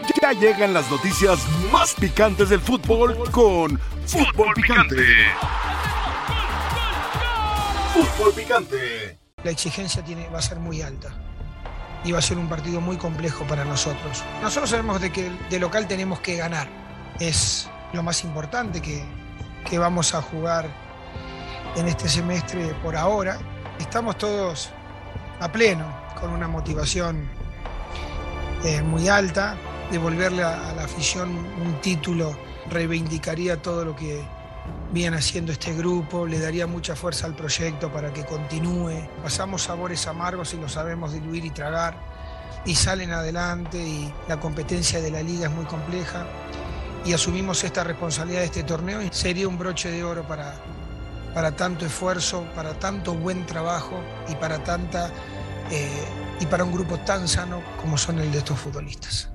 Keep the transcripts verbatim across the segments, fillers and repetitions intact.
Ya llegan las noticias más picantes del fútbol con Fútbol Picante. Fútbol Picante. La exigencia tiene, va a ser muy alta y va a ser un partido muy complejo para nosotros. Nosotros sabemos de que de local tenemos que ganar. Es lo más importante que, que vamos a jugar en este semestre por ahora. Estamos todos a pleno, con una motivación eh, muy alta. Devolverle a, a la afición un título reivindicaría todo lo que viene haciendo este grupo, le daría mucha fuerza al proyecto para que continúe. Pasamos sabores amargos y lo sabemos diluir y tragar, y salen adelante, y la competencia de la liga es muy compleja, y asumimos esta responsabilidad de este torneo, y sería un broche de oro para, para tanto esfuerzo, para tanto buen trabajo y para, tanta, eh, y para un grupo tan sano como son el de estos futbolistas.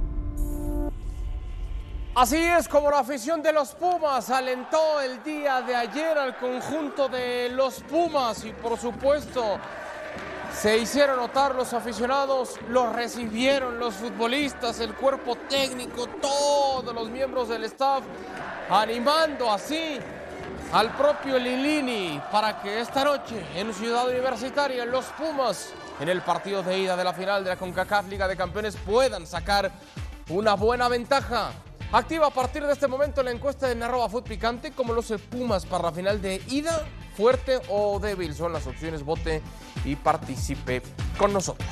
Así es como la afición de los Pumas alentó el día de ayer al conjunto de los Pumas, y por supuesto se hicieron notar los aficionados, los recibieron los futbolistas, el cuerpo técnico, todos los miembros del staff, animando así al propio Lilini para que esta noche en Ciudad Universitaria los Pumas, en el partido de ida de la final de la CONCACAF Liga de Campeones, puedan sacar una buena ventaja. Activa a partir de este momento la encuesta en arroba Fut Picante. ¿Cómo luce Pumas para la final de ida? ¿Fuerte o débil? Son las opciones. Vote y participe con nosotros.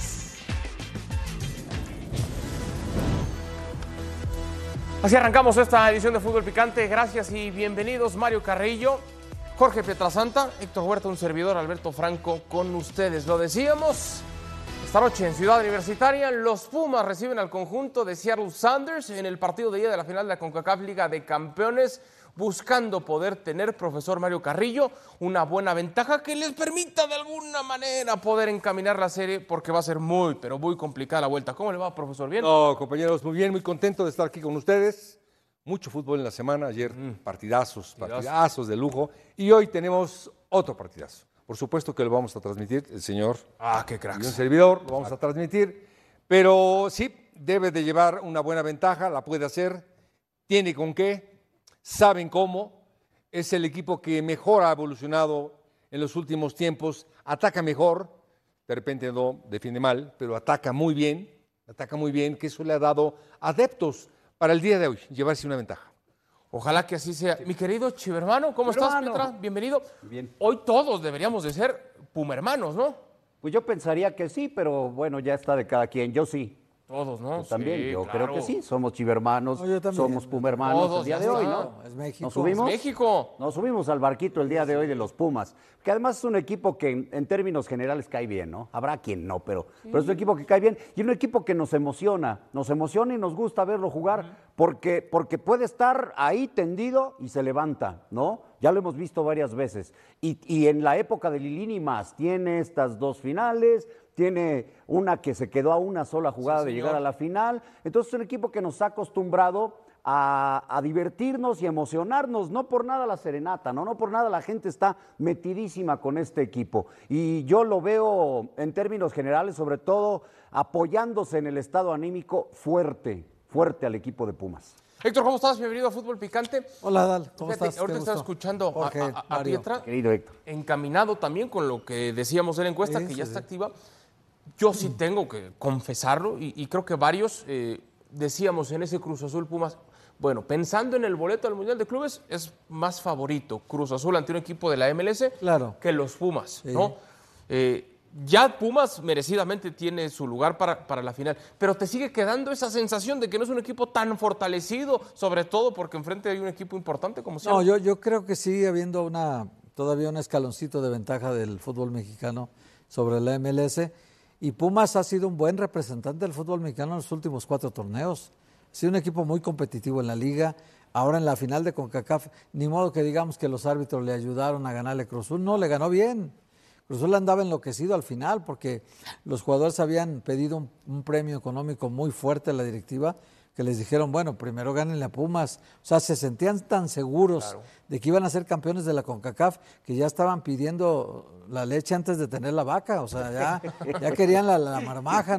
Así arrancamos esta edición de Fútbol Picante. Gracias y bienvenidos. Mario Carrillo, Jorge Pietrasanta, Héctor Huerta, un servidor, Alberto Franco, con ustedes. Lo decíamos. Esta noche en Ciudad Universitaria, los Pumas reciben al conjunto de Seattle Sounders en el partido de ida de la final de la CONCACAF Liga de Campeones, buscando poder tener, profesor Mario Carrillo, una buena ventaja que les permita de alguna manera poder encaminar la serie, porque va a ser muy, pero muy complicada la vuelta. ¿Cómo le va, profesor? ¿Bien? No, compañeros, muy bien, muy contento de estar aquí con ustedes. Mucho fútbol en la semana, ayer mm. partidazos, partidazos de lujo, y hoy tenemos otro partidazo. Por supuesto que lo vamos a transmitir, el señor ah, qué cracks. y un servidor, lo vamos a transmitir, pero sí, debe de llevar una buena ventaja, la puede hacer, tiene con qué, saben cómo, es el equipo que mejor ha evolucionado en los últimos tiempos, ataca mejor, de repente no defiende mal, pero ataca muy bien, ataca muy bien, que eso le ha dado adeptos para el día de hoy, llevarse una ventaja. Ojalá que así sea. Sí. Mi querido Chivermano, ¿cómo Chivermano. estás, Petra? Bienvenido. Bien. Hoy todos deberíamos de ser pumermanos, ¿no? Pues yo pensaría que sí, pero bueno, ya está de cada quien. Yo sí. Todos, ¿no? Yo también, sí, yo claro. creo que sí. Somos chivermanos, no, somos pumermanos todos, el día de hoy, ¿no? Es México. ¿Nos subimos? Es México. Nos subimos al barquito el día de hoy de los Pumas, que además es un equipo que en, en términos generales cae bien, ¿no? Habrá quien no, pero, sí. pero es un equipo que cae bien y un equipo que nos emociona, nos emociona y nos gusta verlo jugar, uh-huh. porque, porque puede estar ahí tendido y se levanta, ¿no? Ya lo hemos visto varias veces. Y, y en la época de Lilini más, tiene estas dos finales, tiene una que se quedó a una sola jugada sí, de llegar a la final. Entonces es un equipo que nos ha acostumbrado a, a divertirnos y emocionarnos. No por nada la serenata, ¿no? No por nada la gente está metidísima con este equipo. Y yo lo veo en términos generales, sobre todo apoyándose en el estado anímico fuerte, fuerte al equipo de Pumas. Héctor, ¿cómo estás? Bienvenido a Fútbol Picante. Hola, Dal, ¿cómo Fíjate, estás? Ahorita estaba escuchando Jorge, a, a, a Pietra, querido Héctor, encaminado también con lo que decíamos en la encuesta, sí, que ya sí, está sí. activa. Yo sí tengo que confesarlo, y, y creo que varios eh, decíamos en ese Cruz Azul Pumas, bueno, pensando en el boleto al Mundial de Clubes, es más favorito Cruz Azul ante un equipo de la M L S claro. que los Pumas, sí. ¿no? Eh, Ya Pumas merecidamente tiene su lugar para, para la final, pero te sigue quedando esa sensación de que no es un equipo tan fortalecido, sobre todo porque enfrente hay un equipo importante como sea. No, yo, yo creo que sigue habiendo una, todavía un escaloncito de ventaja del fútbol mexicano sobre la M L S, y Pumas ha sido un buen representante del fútbol mexicano en los últimos cuatro torneos. Ha sido un equipo muy competitivo en la liga. Ahora en la final de CONCACAF, ni modo que digamos que los árbitros le ayudaron a ganarle Cruz Azul, no, le ganó bien. Cruz Azul andaba enloquecido al final porque los jugadores habían pedido un, un premio económico muy fuerte a la directiva, que les dijeron, bueno, primero gánenle a Pumas. O sea, se sentían tan seguros claro. de que iban a ser campeones de la CONCACAF que ya estaban pidiendo la leche antes de tener la vaca. O sea, ya, ya querían la, la marmaja, ¿no?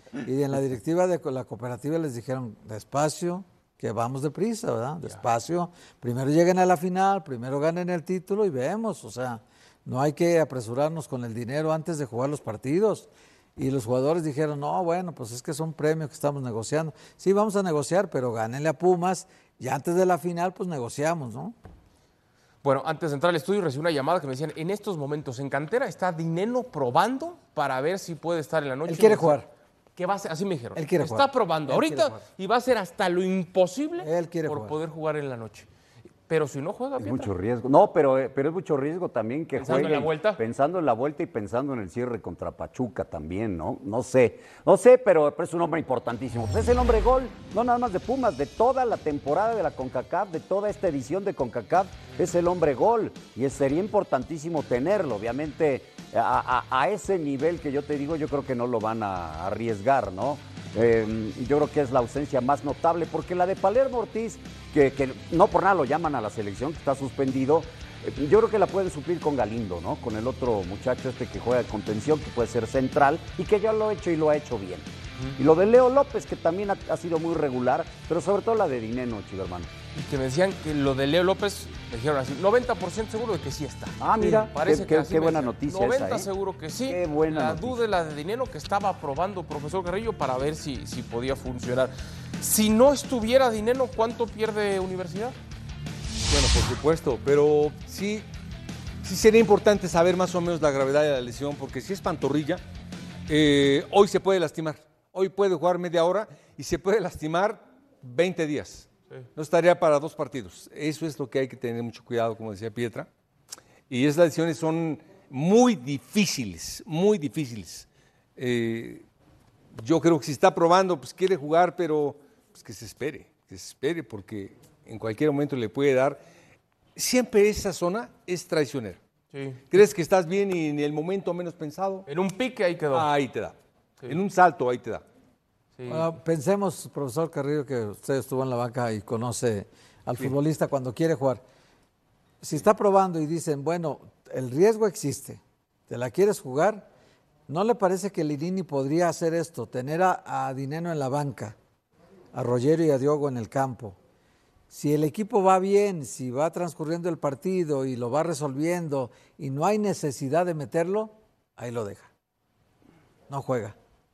Y en la directiva de la cooperativa les dijeron, despacio, que vamos deprisa, ¿verdad? Despacio, primero lleguen a la final, primero ganen el título y vemos, o sea, no hay que apresurarnos con el dinero antes de jugar los partidos. Y los jugadores dijeron, no, bueno, pues es que son premios que estamos negociando. Sí, vamos a negociar, pero gánenle a Pumas y antes de la final, pues negociamos, ¿no? Bueno, antes de entrar al estudio recibí una llamada que me decían, en estos momentos en cantera está Dineno probando para ver si puede estar en la noche. Él quiere jugar. Que va a ser, así me dijeron. Él quiere está jugar. probando Él ahorita y va a hacer hasta lo imposible Él quiere por jugar. poder jugar en la noche. Pero si no juega, Es Pietra. mucho riesgo. No, pero, eh, pero es mucho riesgo también que ¿Pensando en jueguen. la vuelta? Pensando en la vuelta y pensando en el cierre contra Pachuca también, ¿no? No sé. No sé, pero, pero es un hombre importantísimo. Pues es el hombre gol, no nada más de Pumas, de toda la temporada de la CONCACAF, de toda esta edición de CONCACAF, es el hombre gol. Y es, sería importantísimo tenerlo. Obviamente, a, a, a ese nivel que yo te digo, yo creo que no lo van a arriesgar, ¿no? Eh, yo creo que es la ausencia más notable, porque la de Palermo Ortiz, que, que no por nada lo llaman a la selección, que está suspendido, eh, yo creo que la puede suplir con Galindo, ¿no? Con el otro muchacho este que juega de contención, que puede ser central, y que ya lo ha hecho y lo ha hecho bien. Uh-huh. Y lo de Leo López, que también ha, ha sido muy regular, pero sobre todo la de Dineno, chico hermano. Y que me decían que lo de Leo López, me dijeron así, noventa por ciento seguro de que sí está. Ah, mira, sí, parece qué, que qué, así qué me buena decían. noticia noventa esa, ¿eh? seguro que sí. Qué buena la noticia. duda es la de Dineno, que estaba probando profesor Carrillo para ver si, si podía funcionar. Si no estuviera Dineno, ¿cuánto pierde Universidad? Bueno, por supuesto, pero sí, sí sería importante saber más o menos la gravedad de la lesión, porque si es pantorrilla, eh, hoy se puede lastimar. Hoy puede jugar media hora y se puede lastimar veinte días. Sí. No estaría para dos partidos. Eso es lo que hay que tener mucho cuidado, como decía Pietra. Y esas lesiones son muy difíciles, muy difíciles. Eh, yo creo que si está probando, pues quiere jugar, pero pues que se espere, que se espere, porque en cualquier momento le puede dar. Siempre esa zona es traicionera. Sí. ¿Crees que estás bien y en el momento menos pensado? En un pique ahí quedó. Ahí te da. Sí. En un salto ahí te da. Sí. Bueno, pensemos, profesor Carrillo, que usted estuvo en la banca y conoce al sí. futbolista cuando quiere jugar. Si está probando y dicen, bueno, el riesgo existe, ¿te la quieres jugar? ¿No le parece que Lilini podría hacer esto? Tener a, a Dineno en la banca, a Rogerio y a Diogo en el campo. Si el equipo va bien, si va transcurriendo el partido y lo va resolviendo y no hay necesidad de meterlo, ahí lo deja. No juega.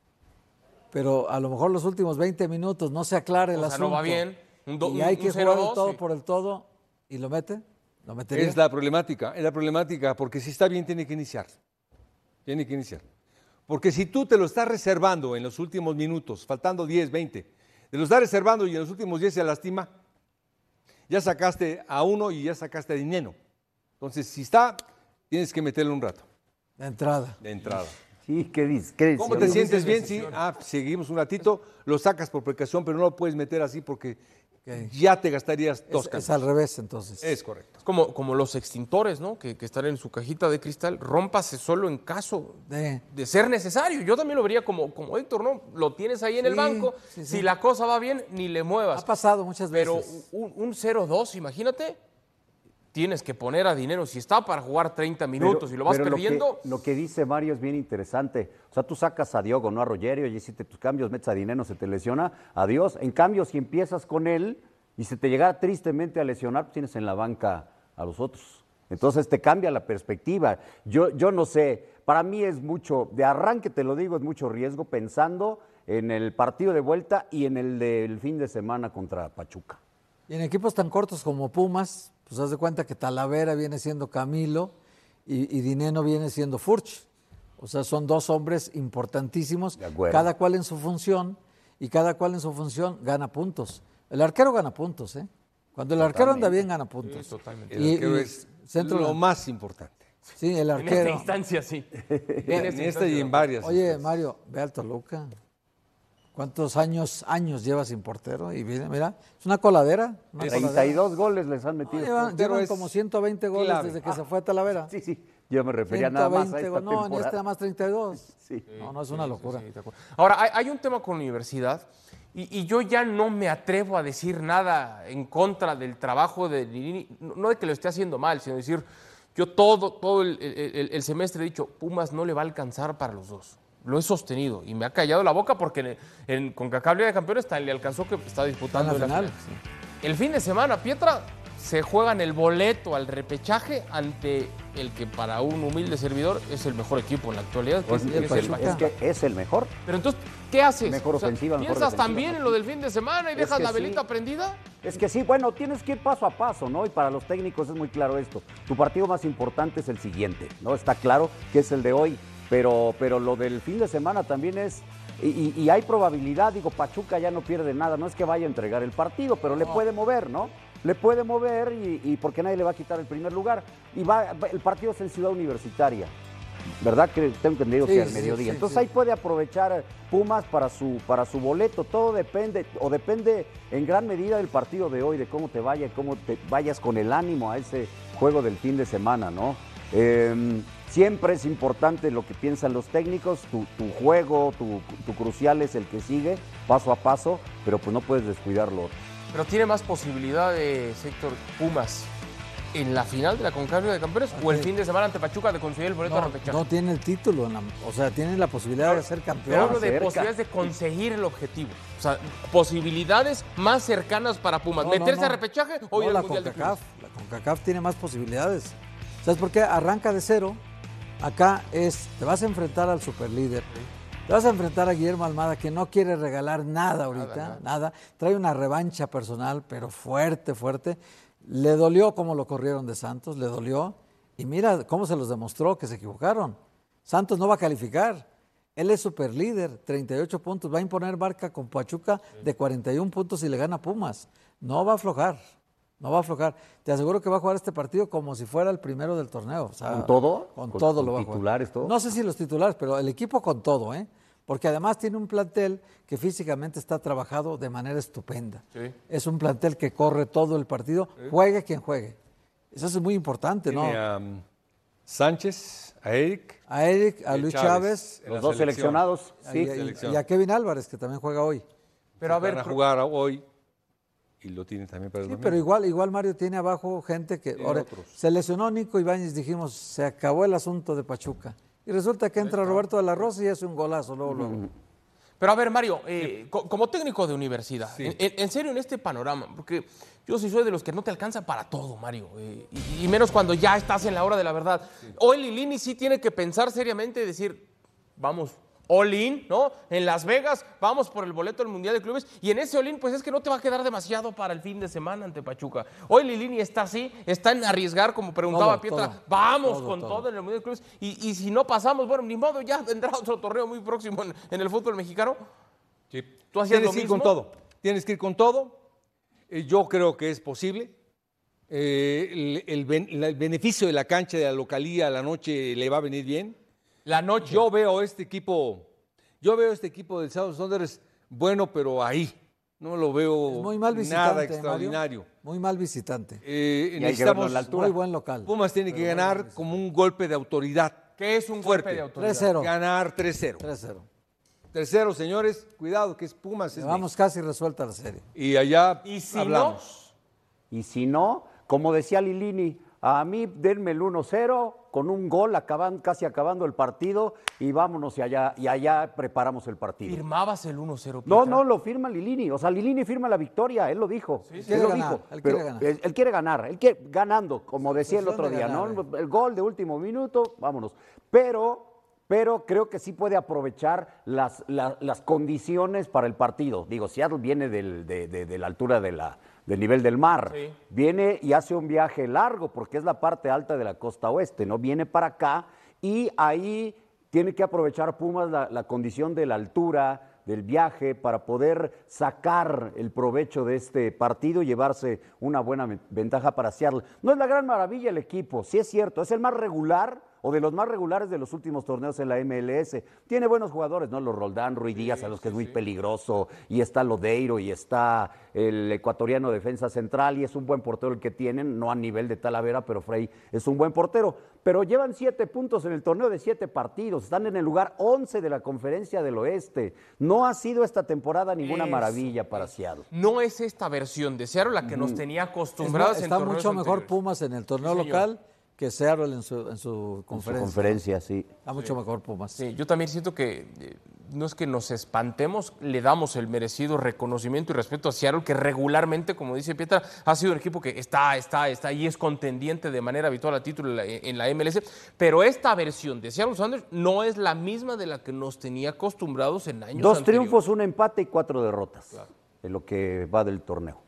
Pero a lo mejor los últimos veinte minutos no se aclara el o sea, asunto. no va bien. Un do, y hay un, que un jugar el todo sí. por el todo y lo mete. ¿Lo metería? Es la problemática, es la problemática, porque si está bien tiene que iniciar. Tiene que iniciar. Porque si tú te lo estás reservando en los últimos minutos, faltando diez, veinte, te lo estás reservando y en los últimos diez se lastima, ya sacaste a uno y ya sacaste a Dineno. Entonces, si está, tienes que meterle un rato. De entrada. De entrada. Sí, ¿qué dices? ¿Qué ¿Cómo te sientes bien? Sí, ah, seguimos un ratito, lo sacas por precaución, pero no lo puedes meter así porque okay. ya te gastarías dos es, es al revés, entonces. Es correcto. Es como, como los extintores, ¿no? Que, que están en su cajita de cristal, rómpase solo en caso de, de ser necesario. Yo también lo vería como, como Héctor, ¿no? Lo tienes ahí en sí, el banco, sí, sí. si la cosa va bien, ni le muevas. Ha pasado muchas veces. Pero un, un cero dos, imagínate. Tienes que poner a Dineno, si está para jugar treinta minutos pero, y lo vas perdiendo. Lo que, lo que dice Mario es bien interesante. O sea, tú sacas a Diogo, no a Rogerio, y hiciste tus cambios, metes a Dineno, se te lesiona, adiós. En cambio, si empiezas con él y se te llega tristemente a lesionar, pues tienes en la banca a los otros. Entonces te cambia la perspectiva. Yo, yo no sé, para mí es mucho, de arranque te lo digo, es mucho riesgo pensando en el partido de vuelta y en el del fin de semana contra Pachuca. Y en equipos tan cortos como Pumas, pues haz de cuenta que Talavera viene siendo Camilo y, y Dineno viene siendo Furch. O sea, son dos hombres importantísimos, cada cual en su función, y cada cual en su función gana puntos. El arquero gana puntos, ¿eh? Cuando el arquero anda bien, gana puntos. Sí, totalmente. El arquero y, es centro lo más importante. Sí, el arquero. En esta instancia, sí. en, en esta y en varias. Oye, instancias. Mario, ve al Toluca. ¿Cuántos años años lleva sin portero? Y mira, mira es una coladera. Una treinta y dos goles les han metido. No, llevan llevan como ciento veinte goles clave. Desde que ah, se fue a Talavera. Sí, sí. Yo me refería nada más a esta No, temporada. en este nada más treinta y dos. Sí. No, no es una locura. Sí, sí, sí, ahora, hay, hay un tema con la universidad y, y yo ya no me atrevo a decir nada en contra del trabajo de Lilini. No de que lo esté haciendo mal, sino decir, yo todo, todo el, el, el, el semestre he dicho, Pumas no le va a alcanzar para los dos. lo he sostenido y me ha callado la boca porque en, en CONCACAF Liga de Campeones le alcanzó que está disputando en la la final. final. Sí. El fin de semana, Pietra, se juegan el boleto al repechaje ante el que para un humilde servidor es el mejor equipo en la actualidad. Que Pues, es, es, que es el el- Pachuca. es que es el mejor. Pero entonces, ¿qué haces? Mejor ofensiva, mejor ¿Piensas defensiva, también ¿no? en lo del fin de semana y Es dejas que la sí. velita prendida? Es que sí, bueno, tienes que ir paso a paso, ¿no? Y para los técnicos es muy claro esto. Tu partido más importante es el siguiente, ¿no? Está claro que es el de hoy, pero, pero lo del fin de semana también es... Y, y- y hay probabilidad, digo, Pachuca ya no pierde nada, no es que vaya a entregar el partido, pero le puede mover, ¿no? Le puede mover y, y porque nadie le va a quitar el primer lugar. Y va, va- el partido es en Ciudad Universitaria, ¿verdad? Que tengo entendido Sí, que al sí, mediodía. sí, Entonces sí. ahí puede aprovechar Pumas para su, para su boleto. Todo depende, o depende en gran medida del partido de hoy, de cómo te vaya, cómo te vayas con el ánimo a ese juego del fin de semana, ¿no? Eh, siempre es importante lo que piensan los técnicos, tu, tu juego, tu, tu crucial es el que sigue, paso a paso, pero pues no puedes descuidarlo. Pero tiene más posibilidades, Héctor, Pumas, en la final de la CONCACAF Liga de Campeones o el Ok. fin de semana ante Pachuca de conseguir el boleto a No, repechaje. no tiene el título, en la- o sea, tiene la posibilidad de ser Yo campeón. hablo de cerca. posibilidades de conseguir el objetivo. O sea, posibilidades más cercanas para Pumas. No, no, ¿Meterse no. a repechaje o ir No, al la Mundial de CONCACAF, Clubes? la CONCACAF tiene más posibilidades. ¿Sabes por qué? Arranca de cero. Acá es, te vas a enfrentar al superlíder. Te vas a enfrentar a Guillermo Almada, que no quiere regalar nada ahorita, Nada, nada, nada. Trae una revancha personal, pero fuerte, fuerte. Le dolió cómo lo corrieron de Santos, le dolió. Y mira cómo se los demostró que se equivocaron. Santos no va a calificar. Él es superlíder, treinta y ocho puntos. Va a imponer marca con Pachuca de cuarenta y uno puntos y le gana a Pumas. No va a aflojar. No va a aflojar. Te aseguro que va a jugar este partido como si fuera el primero del torneo. O sea, ¿Con todo? Con, ¿Con- todo con lo va a jugar. titulares, todo? No sé si los titulares, pero el equipo con todo, ¿eh? Porque además tiene un plantel que físicamente está trabajado de manera estupenda. Sí. Es un plantel que corre todo el partido, juegue quien juegue. Eso es muy importante, ¿no? Tiene a um, Sánchez, a Eric, A Eric, a y Luis Chávez Chávez, en Los la dos selección. seleccionados, y, sí. y- selección. y a Kevin Álvarez, que también juega hoy. Pero a Van ver, a jugar hoy y lo tienen también para el Sí, domingo. pero igual, igual Mario tiene abajo gente que... Tiene ahora, otros. se lesionó Nico Ibáñez, dijimos, se acabó el asunto de Pachuca. Y resulta que entra Roberto de la Rosa y hace un golazo luego, luego. Pero a ver, Mario, eh, co- como técnico de universidad, Sí. en, en- en serio, en este panorama, porque yo sí soy de los que no te alcanza para todo, Mario, eh, y, y menos cuando ya estás en la hora de la verdad. Hoy Lilini sí tiene que pensar seriamente y decir, vamos, all in, ¿no? En Las Vegas, vamos por el boleto del Mundial de Clubes, y en ese all in, pues es que no te va a quedar demasiado para el fin de semana ante Pachuca. Hoy Lilini está así, está en arriesgar, como preguntaba Todo, Pietra, todo, vamos todo, con todo. todo en el Mundial de Clubes, y, y si no pasamos, bueno, ni modo, ya vendrá otro torneo muy próximo en, en el fútbol mexicano. Sí. ¿Tú hacías Tienes lo que ir mismo? con todo. Tienes que ir con todo. Eh, yo creo que es posible. Eh, el, el ben- la- el beneficio de la cancha, de la localía, a la noche le va a venir bien. La noche. Yo veo este equipo, yo veo este equipo del South Saunders bueno, pero ahí. No lo veo Es muy mal nada visitante, extraordinario. Mario. Muy mal visitante. Eh, Y hay que verlo necesitamos, en la altura. Muy buen local. Pumas tiene que ganar como un golpe de autoridad. ¿Qué es un Fuerte. golpe de autoridad? tres cero. Ganar tres cero. tres cero. tres cero, señores. Cuidado, que es Pumas. Es Llevamos casi resuelta la serie. México. Y allá ¿Y si hablamos. Y si no, como decía Lilini, a mí denme el uno cero con un gol acaban, casi acabando el partido y vámonos y allá, y allá preparamos el partido. ¿Firmabas el uno cero? No, Pietra? no lo firma Lilini. O sea, Lilini firma la victoria, él lo dijo. sí. Él Quiere lo ganar, dijo. él pero quiere ganar. Él, él quiere ganar, él quiere ganando, como decía el Cuestión otro de día, ganar, ¿no? El gol de último minuto, vámonos. Pero, pero creo que sí puede aprovechar las, la- las condiciones para el partido. Digo, Seattle viene del- de, de- de la altura de la, del nivel del mar. Sí. Viene y hace un viaje largo porque es la parte alta de la costa oeste, ¿no? Viene para acá y ahí tiene que aprovechar Pumas la, la condición de la altura, del viaje, para poder sacar el provecho de este partido y llevarse una buena ve- ventaja para Seattle. No es la gran maravilla el equipo, sí es cierto, es el más regular o de los más regulares de los últimos torneos en la M L S. Tiene buenos jugadores, ¿no? Los Roldán, Rui Díaz, a los que es muy peligroso, y está Lodeiro, y está el ecuatoriano defensa central, y es un buen portero el que tienen, no a nivel de Talavera, pero Frey es un buen portero. Pero llevan siete puntos en el torneo de siete partidos, están en el lugar once de la Conferencia del Oeste. No ha sido esta temporada ninguna Eso, maravilla para Seattle. No es esta versión de Seattle la que nos tenía acostumbrados Es- en está torneos mucho mejor anteriores. Pumas en el torneo Sí, señor. local que Seattle en su, en su conferencia. En su conferencia, sí. Está mucho sí. mejor Pumas. Sí, yo también siento que eh, no es que nos espantemos, le damos el merecido reconocimiento y respeto a Seattle, que regularmente, como dice Pietra, ha sido un equipo que está, está, está y es contendiente de manera habitual a título en la, en la M L S, pero esta versión de Seattle Sounders no es la misma de la que nos tenía acostumbrados en años Dos anteriores. triunfos, un empate y cuatro derrotas, claro, en lo que va del torneo.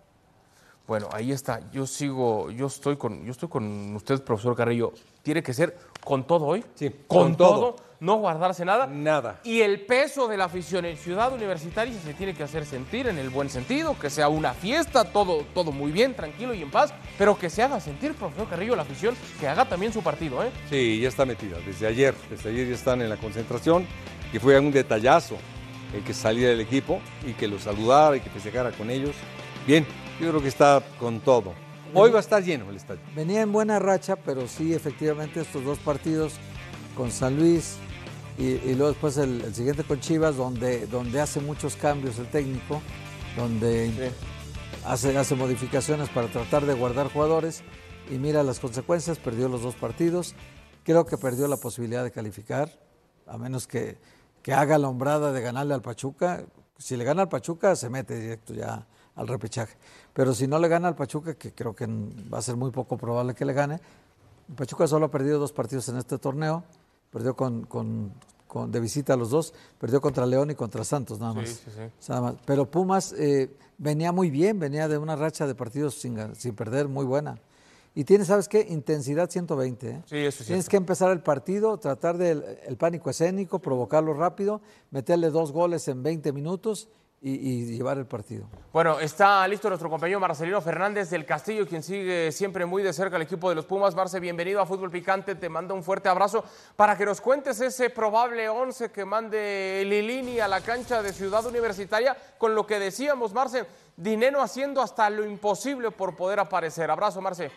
Bueno, ahí está. Yo sigo, yo estoy con, yo estoy con usted, profesor Carrillo. Tiene que ser con todo hoy. Sí, con, con todo, todo. No guardarse nada. Nada. Y el peso de la afición en Ciudad Universitaria se tiene que hacer sentir en el buen sentido, que sea una fiesta, todo, todo muy bien, tranquilo y en paz, pero que se haga sentir, profesor Carrillo, la afición, que haga también su partido, ¿eh? Sí, ya está metida. Desde ayer, desde ayer ya están en la concentración y fue un detallazo el que saliera del equipo y que los saludara y que festejara con ellos. Bien, yo creo que está con todo. Hoy va a estar lleno el estadio. Venía en buena racha, pero sí, efectivamente, estos dos partidos con San Luis y, y luego después el, el siguiente con Chivas, donde, donde hace muchos cambios el técnico, donde sí. hace, hace modificaciones para tratar de guardar jugadores y mira las consecuencias, perdió los dos partidos. Creo que perdió la posibilidad de calificar, a menos que, que haga la hombrada de ganarle al Pachuca. Si le gana al Pachuca, se mete directo ya al repechaje. Pero si no le gana al Pachuca, que creo que va a ser muy poco probable que le gane, el Pachuca solo ha perdido dos partidos en este torneo, perdió con, con, con de visita a los dos, perdió contra León y contra Santos nada más. Sí, sí, sí. Nada más. Pero Pumas eh, venía muy bien, venía de una racha de partidos sin, sin perder muy buena. Y tiene, ¿sabes qué? Intensidad ciento veinte. ¿eh? Sí, eso es Tienes cierto. que empezar el partido, tratar del el pánico escénico, provocarlo rápido, meterle dos goles en veinte minutos y, y llevar el partido. Bueno, está listo nuestro compañero Marcelino Fernández del Castillo, quien sigue siempre muy de cerca al equipo de los Pumas. Marce, bienvenido a Fútbol Picante, te mando un fuerte abrazo para que nos cuentes ese probable once que mande Lilini a la cancha de Ciudad Universitaria, con lo que decíamos, Marce, Dineno haciendo hasta lo imposible por poder aparecer. Abrazo, Marce.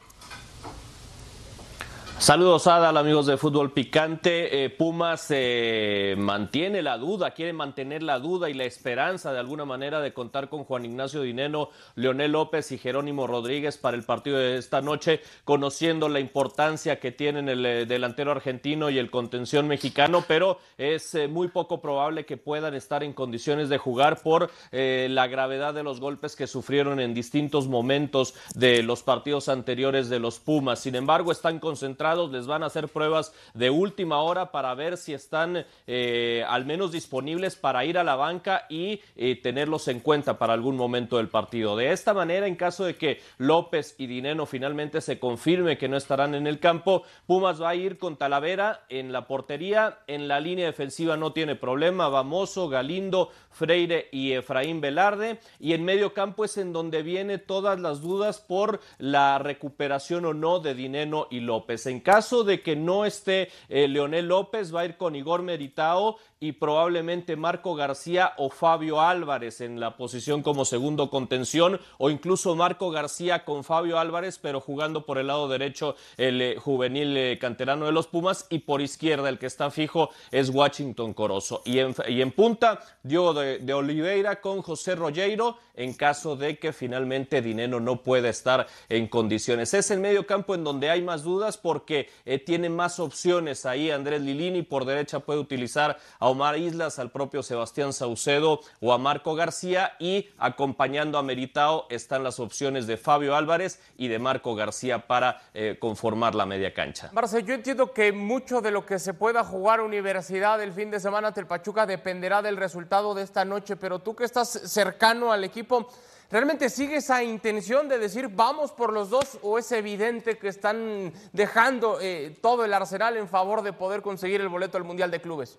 Saludos, Adal, amigos de Fútbol Picante. Eh, Pumas eh, mantiene la duda, quiere mantener la duda y la esperanza de alguna manera de contar con Juan Ignacio Dineno, Leonel López y Jerónimo Rodríguez para el partido de esta noche, conociendo la importancia que tienen el eh, delantero argentino y el contención mexicano, pero es eh, muy poco probable que puedan estar en condiciones de jugar por eh, la gravedad de los golpes que sufrieron en distintos momentos de los partidos anteriores de los Pumas. Sin embargo, están concentrados, les van a hacer pruebas de última hora para ver si están eh, al menos disponibles para ir a la banca y eh, tenerlos en cuenta para algún momento del partido. De esta manera, en caso de que López y Dineno finalmente se confirme que no estarán en el campo, Pumas va a ir con Talavera en la portería. En la línea defensiva no tiene problema, va Mozo, Galindo, Freire y Efraín Velarde, y en medio campo es en donde viene todas las dudas por la recuperación o no de Dineno y López. En caso de que no esté eh, Leonel López, va a ir con Igor Meritao y probablemente Marco García o Fabio Álvarez en la posición como segundo contención, o incluso Marco García con Fabio Álvarez, pero jugando por el lado derecho el eh, juvenil eh, canterano de los Pumas, y por izquierda el que está fijo es Washington Corozo. Y en, y en punta, Diogo de, de Oliveira con José Rogeiro, en caso de que finalmente Dineno no pueda estar en condiciones. Es el medio campo en donde hay más dudas porque eh, tiene más opciones ahí Andrés Lilini. Por derecha puede utilizar a Omar Islas, al propio Sebastián Saucedo o a Marco García, y acompañando a Meritao están las opciones de Fabio Álvarez y de Marco García para eh, conformar la media cancha. Marce, yo entiendo que mucho de lo que se pueda jugar Universidad el fin de semana ante el Pachuca dependerá del resultado de esta noche, pero tú que estás cercano al equipo, ¿realmente sigue esa intención de decir vamos por los dos, o es evidente que están dejando eh, todo el arsenal en favor de poder conseguir el boleto al Mundial de Clubes?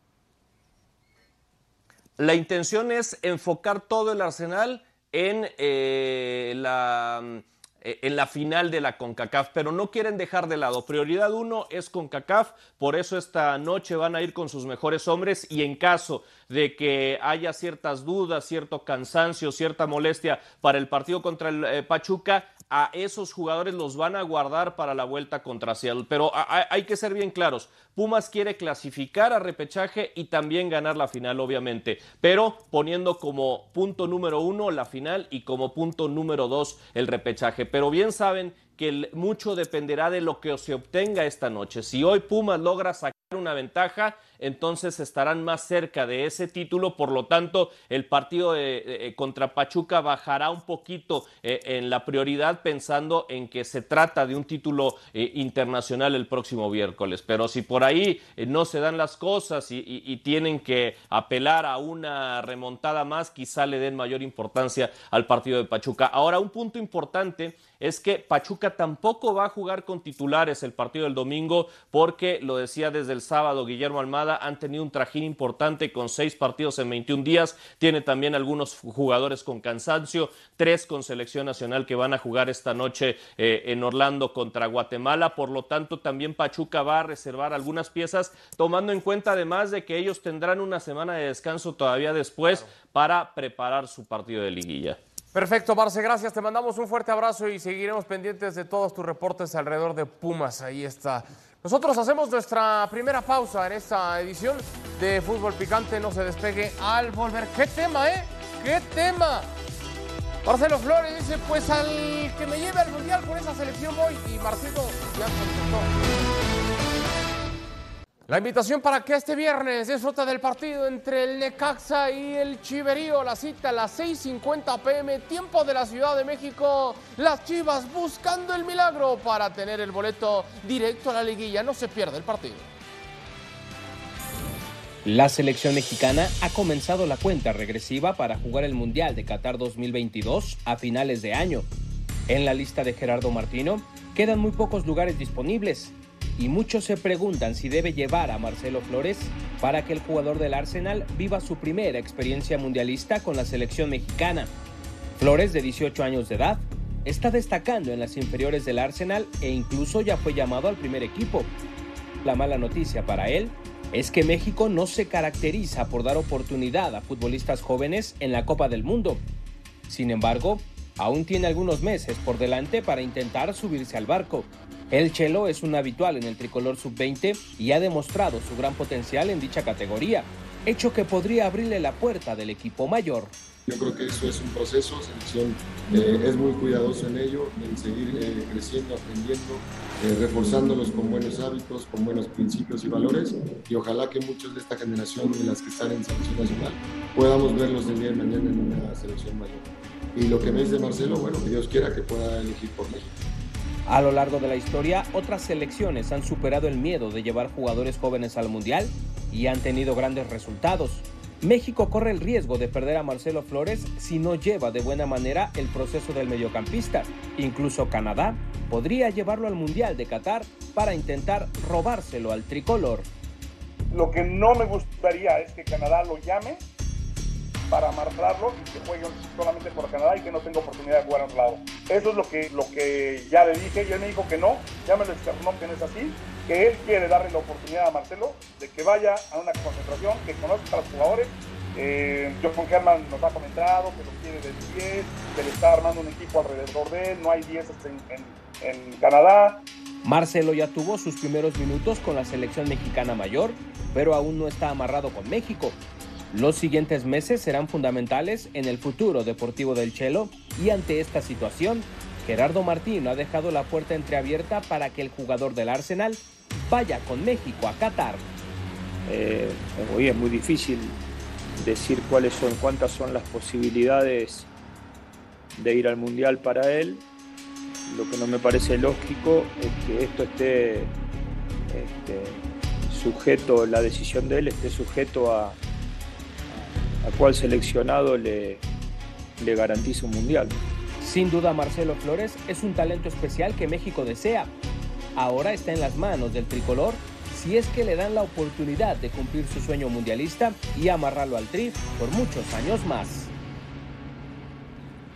La intención es enfocar todo el arsenal en eh, la... en la final de la CONCACAF, pero no quieren dejar de lado. Prioridad uno es CONCACAF, por eso esta noche van a ir con sus mejores hombres, y en caso de que haya ciertas dudas, cierto cansancio, cierta molestia para el partido contra el eh, Pachuca, a esos jugadores los van a guardar para la vuelta contra Seattle. Pero a, a, hay que ser bien claros, Pumas quiere clasificar a repechaje y también ganar la final, obviamente, pero poniendo como punto número uno la final y como punto número dos el repechaje. Pero bien saben que el, mucho dependerá de lo que se obtenga esta noche. Si hoy Pumas logra sacar una ventaja, entonces estarán más cerca de ese título, por lo tanto el partido de, de, contra Pachuca bajará un poquito eh, en la prioridad, pensando en que se trata de un título eh, internacional el próximo miércoles. Pero si por ahí eh, no se dan las cosas y, y, y tienen que apelar a una remontada más, quizá le den mayor importancia al partido de Pachuca. Ahora, un punto importante es que Pachuca tampoco va a jugar con titulares el partido del domingo, porque, lo decía desde el sábado Guillermo Almada, han tenido un trajín importante con seis partidos en veintiún días, tiene también algunos jugadores con cansancio, tres con selección nacional que van a jugar esta noche eh, en Orlando contra Guatemala, por lo tanto también Pachuca va a reservar algunas piezas, tomando en cuenta además de que ellos tendrán una semana de descanso todavía después, claro, para preparar su partido de liguilla. Perfecto, Marce, gracias, te mandamos un fuerte abrazo y seguiremos pendientes de todos tus reportes alrededor de Pumas. Ahí está. Nosotros hacemos nuestra primera pausa en esta edición de Fútbol Picante. No se despegue al volver. ¿Qué tema, eh? ¿Qué tema? Marcelo Flores dice, pues al que me lleve al Mundial con esa selección voy. Y Marcelo ya contestó. La invitación para que este viernes disfrute del partido entre el Necaxa y el Chiverío. La cita a las seis cincuenta pe eme, tiempo de la Ciudad de México. Las Chivas buscando el milagro para tener el boleto directo a la liguilla. No se pierde el partido. La selección mexicana ha comenzado la cuenta regresiva para jugar el Mundial de Qatar dos mil veintidós a finales de año. En la lista de Gerardo Martino quedan muy pocos lugares disponibles, y muchos se preguntan si debe llevar a Marcelo Flores para que el jugador del Arsenal viva su primera experiencia mundialista con la selección mexicana. Flores, de dieciocho años de edad, está destacando en las inferiores del Arsenal e incluso ya fue llamado al primer equipo. La mala noticia para él es que México no se caracteriza por dar oportunidad a futbolistas jóvenes en la Copa del Mundo. Sin embargo, aún tiene algunos meses por delante para intentar subirse al barco. El Chelo es un habitual en el tricolor sub veinte y ha demostrado su gran potencial en dicha categoría, hecho que podría abrirle la puerta del equipo mayor. Yo creo que eso es un proceso, selección eh, es muy cuidadoso en ello, en seguir eh, creciendo, aprendiendo, eh, reforzándolos con buenos hábitos, con buenos principios y valores, y ojalá que muchos de esta generación, de las que están en selección nacional, podamos verlos el día de mañana en una selección mayor. Y lo que me dice Marcelo, bueno, que Dios quiera que pueda elegir por México. A lo largo de la historia, otras selecciones han superado el miedo de llevar jugadores jóvenes al Mundial y han tenido grandes resultados. México corre el riesgo de perder a Marcelo Flores si no lleva de buena manera el proceso del mediocampista. Incluso Canadá podría llevarlo al Mundial de Qatar para intentar robárselo al tricolor. Lo que no me gustaría es que Canadá lo llame para amarrarlo y que juegue solamente por Canadá y que no tenga oportunidad de jugar a otro lado. Eso es lo que, lo que ya le dije, y él me dijo que no, ya me lo externó que no es así, que él quiere darle la oportunidad a Marcelo de que vaya a una concentración, que conozca a los jugadores. Eh, John Herman nos ha comentado que lo quiere del diez, que le está armando un equipo alrededor de él, no hay diez en, en, en Canadá. Marcelo ya tuvo sus primeros minutos con la selección mexicana mayor, pero aún no está amarrado con México. Los siguientes meses serán fundamentales en el futuro deportivo del Chelo, y ante esta situación, Gerardo Martino ha dejado la puerta entreabierta para que el jugador del Arsenal vaya con México a Qatar. Eh, hoy es muy difícil decir cuáles son, cuántas son las posibilidades de ir al Mundial para él. Lo que no me parece lógico es que esto esté este, sujeto, la decisión de él esté sujeto a a cuál seleccionado le, le garantiza un mundial. Sin duda, Marcelo Flores es un talento especial que México desea. Ahora está en las manos del tricolor si es que le dan la oportunidad de cumplir su sueño mundialista y amarrarlo al Tri por muchos años más.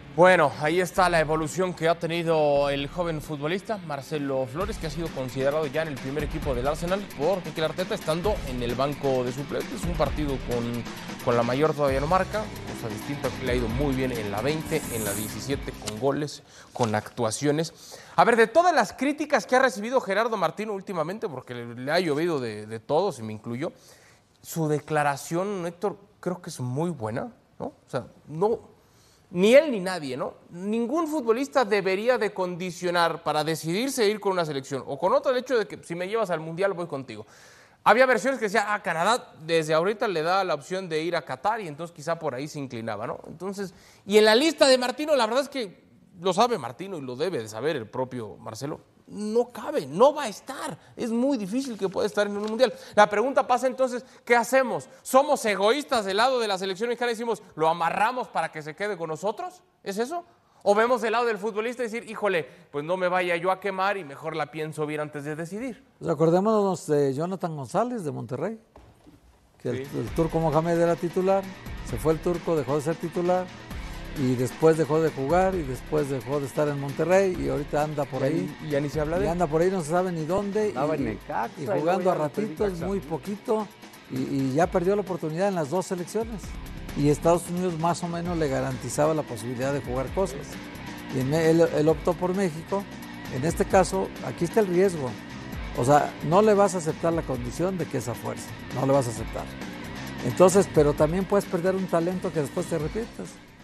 Bueno, ahí está la evolución que ha tenido el joven futbolista Marcelo Flores, que ha sido considerado ya en el primer equipo del Arsenal por Mikel Arteta, estando en el banco de suplentes. Un partido con, con la mayor todavía no marca, cosa distinta, le ha ido muy bien en la veinte, en la diecisiete, con goles, con actuaciones. A ver, de todas las críticas que ha recibido Gerardo Martino últimamente, porque le, le ha llovido de, de todos, y me incluyo, su declaración, Héctor, creo que es muy buena, ¿no? O sea, no... Ni él ni nadie, ¿no? Ningún futbolista debería de condicionar para decidirse ir con una selección o con otra el hecho de que si me llevas al Mundial voy contigo. Había versiones que decían, ah, Canadá desde ahorita le da la opción de ir a Qatar y entonces quizá por ahí se inclinaba, ¿no? Entonces, y en la lista de Martino, la verdad es que lo sabe Martino y lo debe de saber el propio Marcelo, no cabe, no va a estar. Es muy difícil que pueda estar en un mundial. La pregunta pasa entonces, ¿qué hacemos? ¿Somos egoístas del lado de la selección mexicana y decimos, lo amarramos para que se quede con nosotros? ¿Es eso? ¿O vemos del lado del futbolista y decir, híjole, pues no me vaya yo a quemar y mejor la pienso bien antes de decidir? Pues acordémonos de Jonathan González de Monterrey, que sí. el, el turco Mohamed era titular, se fue el turco, dejó de ser titular, y después dejó de jugar y después dejó de estar en Monterrey y ahorita anda por ahí. Y ya ni se habla de él. Y anda por ahí, no se sabe ni dónde. Estaba y, en Necaxa, y jugando a ratitos, muy poquito. Y, y ya perdió la oportunidad en las dos selecciones. Y Estados Unidos más o menos le garantizaba la posibilidad de jugar cosas. Y en, él, él optó por México. En este caso, aquí está el riesgo. O sea, no le vas a aceptar la condición de que esa fuerza. No le vas a aceptar. Entonces, pero también puedes perder un talento que después te repites.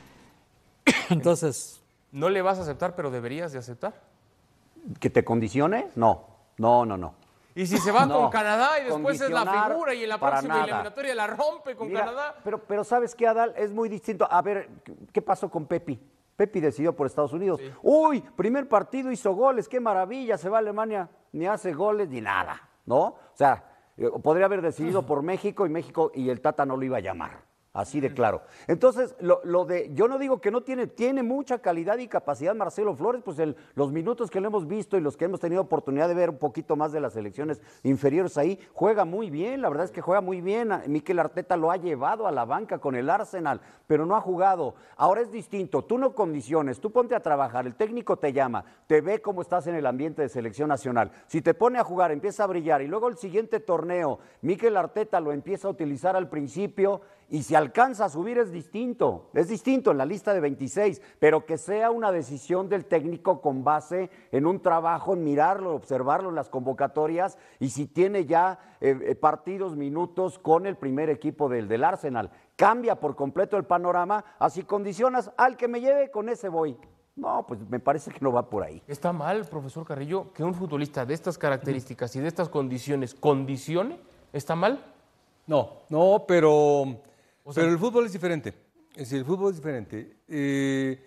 Entonces, ¿no le vas a aceptar, pero deberías de aceptar? ¿Que te condicione? No, no, no, no. Y si se va no. con Canadá y después es la figura y en la próxima nada. eliminatoria la rompe con Mira, Canadá. Pero, pero ¿sabes qué, Adal? Es muy distinto. A ver, ¿qué pasó con Pepi? Pepi decidió por Estados Unidos. Sí. Uy, primer partido hizo goles, qué maravilla, se va a Alemania, ni hace goles ni nada, ¿no? O sea, podría haber decidido por México y México y el Tata no lo iba a llamar. Así de claro. Entonces, lo, lo de, yo no digo que no tiene, tiene mucha calidad y capacidad Marcelo Flores, pues el, los minutos que le hemos visto y los que hemos tenido oportunidad de ver un poquito más de las selecciones inferiores ahí, juega muy bien, la verdad es que juega muy bien. Mikel Arteta lo ha llevado a la banca con el Arsenal, pero no ha jugado. Ahora es distinto, tú no condiciones, tú ponte a trabajar, el técnico te llama, te ve cómo estás en el ambiente de selección nacional. Si te pone a jugar, empieza a brillar y luego el siguiente torneo, Mikel Arteta lo empieza a utilizar al principio. Y si alcanza a subir es distinto, es distinto en la lista de veintiséis, pero que sea una decisión del técnico con base en un trabajo, en mirarlo, observarlo en las convocatorias y si tiene ya eh, partidos, minutos con el primer equipo del, del Arsenal. Cambia por completo el panorama, así condicionas al que me lleve, con ese voy. No, pues me parece que no va por ahí. ¿Está mal, profesor Carrillo, que un futbolista de estas características y de estas condiciones condicione? ¿Está mal? No, no, pero... O sea, pero el fútbol es diferente, es decir, el fútbol es diferente. Eh,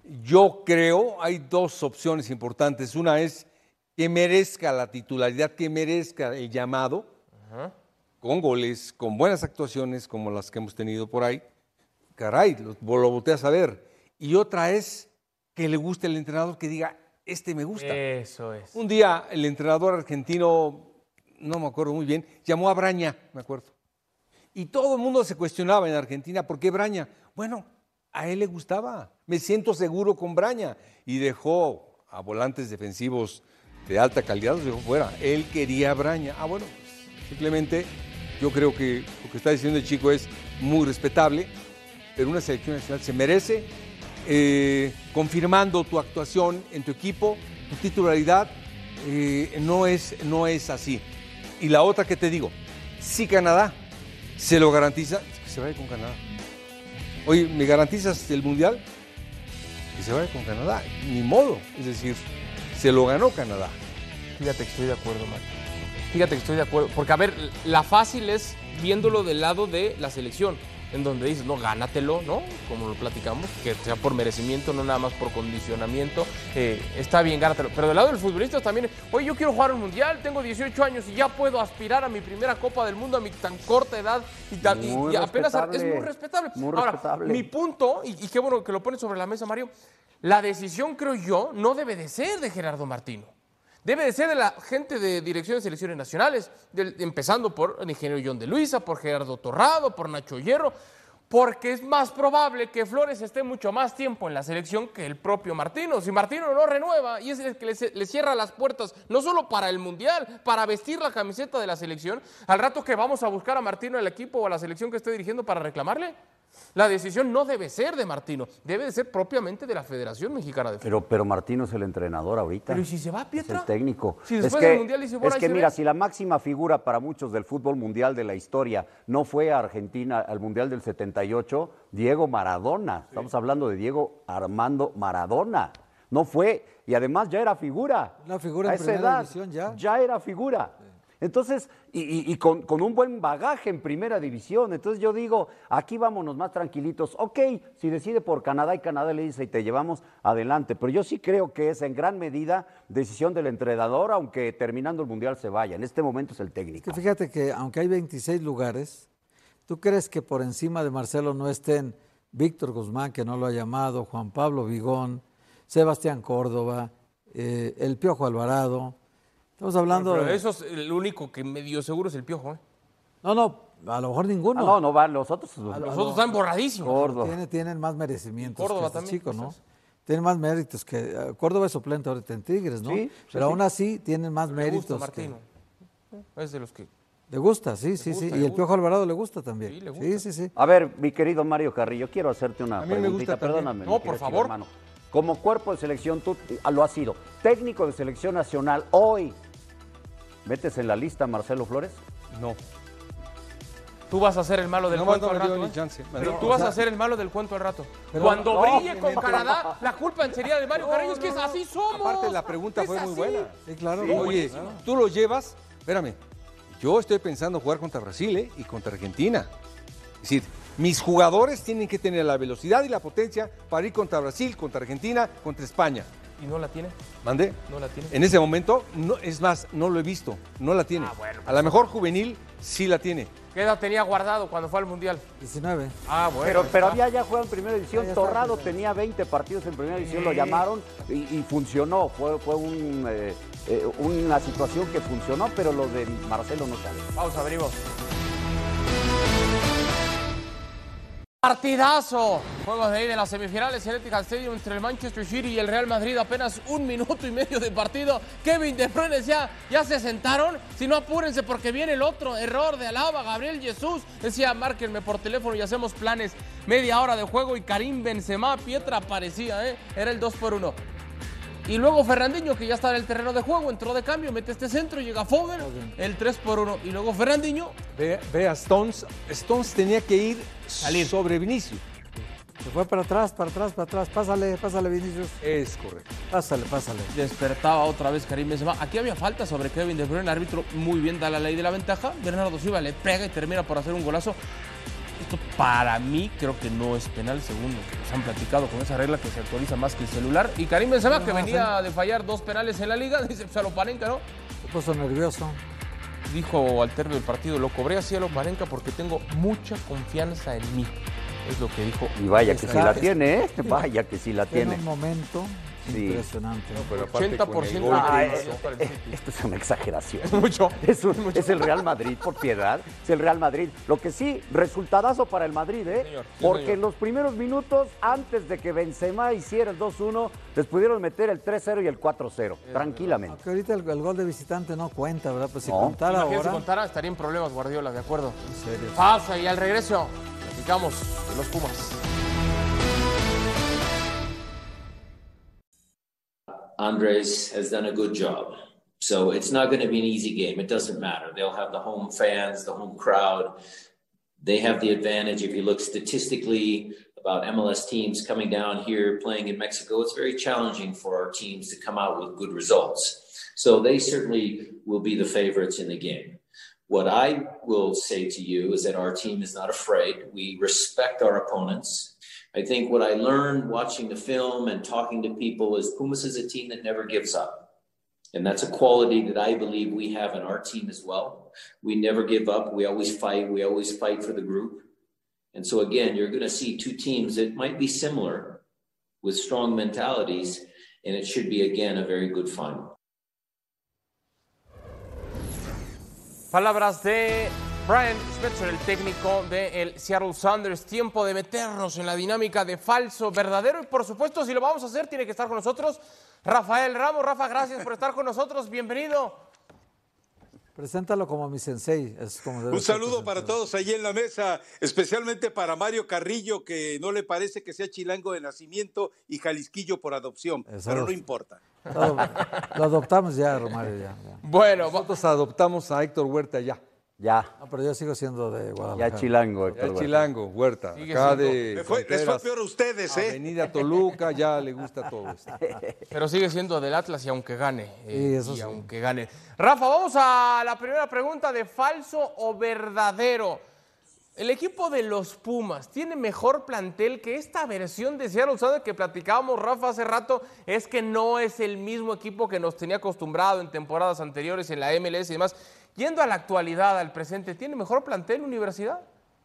yo creo, hay dos opciones importantes. Una es que merezca la titularidad, que merezca el llamado, uh-huh. con goles, con buenas actuaciones como las que hemos tenido por ahí. Caray, lo, lo volteas a ver. Y otra es que le guste el entrenador, que diga, este me gusta. Eso es. Un día el entrenador argentino, no me acuerdo muy bien, llamó a Braña, me acuerdo. Y todo el mundo se cuestionaba en Argentina, ¿por qué Braña? Bueno, a él le gustaba, me siento seguro con Braña. Y dejó a volantes defensivos de alta calidad, los dejó fuera. Él quería a Braña. Ah, bueno, simplemente yo creo que lo que está diciendo el chico es muy respetable, pero una selección nacional se merece, eh, confirmando tu actuación en tu equipo, tu titularidad, eh, no es, no es así. Y la otra que te digo, si Canadá se lo garantiza, que se vaya con Canadá. Oye, ¿me garantizas el Mundial? Que se vaya con Canadá, ni modo. Es decir, se lo ganó Canadá. Fíjate que estoy de acuerdo, Mario. Fíjate que estoy de acuerdo. Porque, a ver, la fácil es viéndolo del lado de la selección, en donde dices, no, gánatelo, ¿no? Como lo platicamos, que sea por merecimiento, no nada más por condicionamiento. Eh, está bien, gánatelo. Pero del lado del futbolista también, oye, yo quiero jugar un mundial, tengo dieciocho años y ya puedo aspirar a mi primera Copa del Mundo a mi tan corta edad. Y, tan, y, y apenas es muy respetable. Muy Ahora, respetable. mi punto, y, y qué bueno que lo pones sobre la mesa, Mario, la decisión, creo yo, no debe de ser de Gerardo Martino. Debe de ser de la gente de dirección de selecciones nacionales, de, empezando por el ingeniero John de Luisa, por Gerardo Torrado, por Nacho Hierro, porque es más probable que Flores esté mucho más tiempo en la selección que el propio Martino. Si Martino no renueva y es el que le, le cierra las puertas, no solo para el Mundial, para vestir la camiseta de la selección, al rato que vamos a buscar a Martino en el equipo o a la selección que esté dirigiendo para reclamarle, la decisión no debe ser de Martino, debe de ser propiamente de la Federación Mexicana de Fútbol. Pero, pero Martino es el entrenador ahorita. Pero ¿y si se va, Pietra? Es el técnico. Si después es que, del Mundial dice, es que mira, si la máxima figura para muchos del fútbol mundial de la historia no fue a Argentina al Mundial del setenta y ocho, Diego Maradona. Sí. Estamos hablando de Diego Armando Maradona. No fue, y además ya era figura. La figura a en esa primera edad, división ya. Ya era figura. Sí. Entonces, y, y, y con, con un buen bagaje en primera división. Entonces yo digo, aquí vámonos más tranquilitos. Ok, si decide por Canadá y Canadá le dice y te llevamos adelante. Pero yo sí creo que es en gran medida decisión del entrenador, aunque terminando el Mundial se vaya. En este momento es el técnico. Es que fíjate que aunque hay veintiséis lugares, ¿tú crees que por encima de Marcelo no estén Víctor Guzmán, que no lo ha llamado, Juan Pablo Vigón, Sebastián Córdoba, eh, el Piojo Alvarado? Estamos hablando pero de... eso es el único que medio seguro es el Piojo, ¿eh? No, no, a lo mejor ninguno. Ah, no, no van los otros. Los, los otros están borradísimos. Córdoba. Tiene, tienen más merecimientos Córdoba que también, chicos, ¿no? Pues, tienen más méritos que... Uh, Córdoba es suplente ahorita en Tigres, ¿no? Sí, pero sí, aún así tienen más le méritos. gusta Martino. Que... Es de los que... Le gusta, sí, sí, gusta, sí. Y el gusta. Piojo Alvarado le gusta también. Sí, le gusta. Sí, sí, sí. A ver, mi querido Mario Carrillo, quiero hacerte una A mí me preguntita, gusta también. perdóname. No, por favor. Hermano. Como cuerpo de selección, tú lo has sido. Técnico de selección nacional, hoy, ¿metes en la lista a Marcelo Flores? No. Tú vas a ser el malo del No, cuento no, al no, rato, ni ¿eh? chance. Pero No, tú o vas sea, a ser el malo del cuento al rato. pero- Cuando no, brille no, con no, Canadá, la culpa sería de Mario Carrillo. Es que es así somos. Aparte, la pregunta Es fue muy así. buena. Sí, claro. Sí, oye, tú lo llevas, espérame, yo estoy pensando jugar contra Brasil, ¿eh? Y contra Argentina. Es decir, mis jugadores tienen que tener la velocidad y la potencia para ir contra Brasil, contra Argentina, contra España. ¿Y no la tiene? ¿Mande? No la tiene. En ese momento, no, es más, no lo he visto, no la tiene. Ah, bueno, a lo mejor juvenil sí la tiene. ¿Qué edad tenía guardado cuando fue al Mundial? diecinueve. Ah, bueno. Pero, pero está. había ya jugado en primera división. Ya, ya está, Torrado ya. tenía veinte partidos en primera división, Sí. lo llamaron y, y funcionó. Fue, fue un, eh, eh, una situación que funcionó, pero lo de Marcelo no sale. Pausa, venimos. Partidazo. Juegos de ida en las semifinales en Etihad Stadium entre el Manchester City y el Real Madrid. Apenas un minuto y medio de partido. Kevin De Bruyne decía, ¿ya se sentaron? Si no, apúrense porque viene el otro error de Alaba. Gabriel Jesús decía, márquenme por teléfono y hacemos planes. Media hora de juego y Karim Benzema, Pietra aparecía, ¿eh? Era el dos por uno. Y luego Fernandinho, que ya está en el terreno de juego, entró de cambio, mete este centro, llega Foden, el tres por uno. Y luego Fernandinho. Ve, ve a Stones, Stones tenía que ir Salir. sobre Vinicius. Se fue para atrás, para atrás, para atrás. Pásale, pásale, Vinicius. Es correcto. Pásale, pásale. Despertaba otra vez Karim Benzema. Aquí había falta sobre Kevin De Bruyne. El árbitro muy bien da la ley de la ventaja. Bernardo Silva le pega y termina por hacer un golazo. Esto para mí creo que no es penal, según lo que nos han platicado con esa regla que se actualiza más que el celular. Y Karim Benzema, No, que no, venía de fallar dos penales en la liga, dice, pues a Lopanenka, ¿no? Se puso nervioso. Dijo al término del partido, lo cobré así a Lopanenka porque tengo mucha confianza en mí. Es lo que dijo. Y vaya que sí Está- la tiene, ¿eh? Vaya que sí la Tiene tiene. un momento Sí. impresionante. Pero aparte ochenta con por el ciento gol de Ah, que eh, hizo para el eh, City. esto es una exageración. Es mucho. Es, un- es el Real Madrid, por piedad. Es el Real Madrid. Lo que sí, resultadazo para el Madrid, ¿eh? Señor, sí, Porque señor. en los primeros minutos, antes de que Benzema hiciera el dos uno, les pudieron meter el tres cero y el cuatro cero, tranquilamente. Aunque ahorita el, el gol de visitante no cuenta, ¿verdad? Pues si No. contara Imagínense, ahora. si contara, estaría en problemas Guardiola, de acuerdo. En serio. Pasa y al regreso, platicamos de los Pumas. Andres has done a good job. So it's not going to be an easy game. It doesn't matter. They'll have the home fans, the home crowd. They have the advantage. If you look statistically about M L S teams coming down here playing in Mexico, it's very challenging for our teams to come out with good results. So they certainly will be the favorites in the game. What I will say to you is that our team is not afraid. We respect our opponents. I think what I learned watching the film and talking to people is Pumas is a team that never gives up. And that's a quality that I believe we have in our team as well. We never give up. We always fight. We always fight for the group. And so, again, you're going to see two teams that might be similar with strong mentalities, and it should be, again, a very good final. Palabras de Brian Schmetzer, el técnico del Seattle Sounders. Tiempo de meternos en la dinámica de falso, verdadero. Y por supuesto, si lo vamos a hacer, tiene que estar con nosotros Rafael Ramos. Rafa, gracias por estar con nosotros. Bienvenido. Preséntalo como mi sensei. Es como debe Un ser saludo presentado. para todos allí en la mesa, especialmente para Mario Carrillo, que no le parece que sea chilango de nacimiento y jalisquillo por adopción, Eso. pero no importa. Todo- lo adoptamos ya, Romario, ya. ya. Bueno, nosotros adoptamos a Héctor Huerta ya. Ya. No, pero yo sigo siendo de Guadalajara. Ya chilango, Ya Héctor Huerta. chilango, Huerta. Sigue Acá siendo- de Me fue- les fue Fronteras, peor a ustedes, ¿eh? Avenida Toluca, ya le gusta todo esto. pero sigue siendo del Atlas y aunque gane. eh, Sí, eso y sí. aunque gane. Rafa, vamos a la primera pregunta de falso o verdadero. El equipo de los Pumas tiene mejor plantel que esta versión de Seattle Sounders que platicábamos, Rafa, hace rato. Es que no es el mismo equipo que nos tenía acostumbrado en temporadas anteriores en la M L S y demás. Yendo a la actualidad, al presente, ¿tiene mejor plantel Universidad?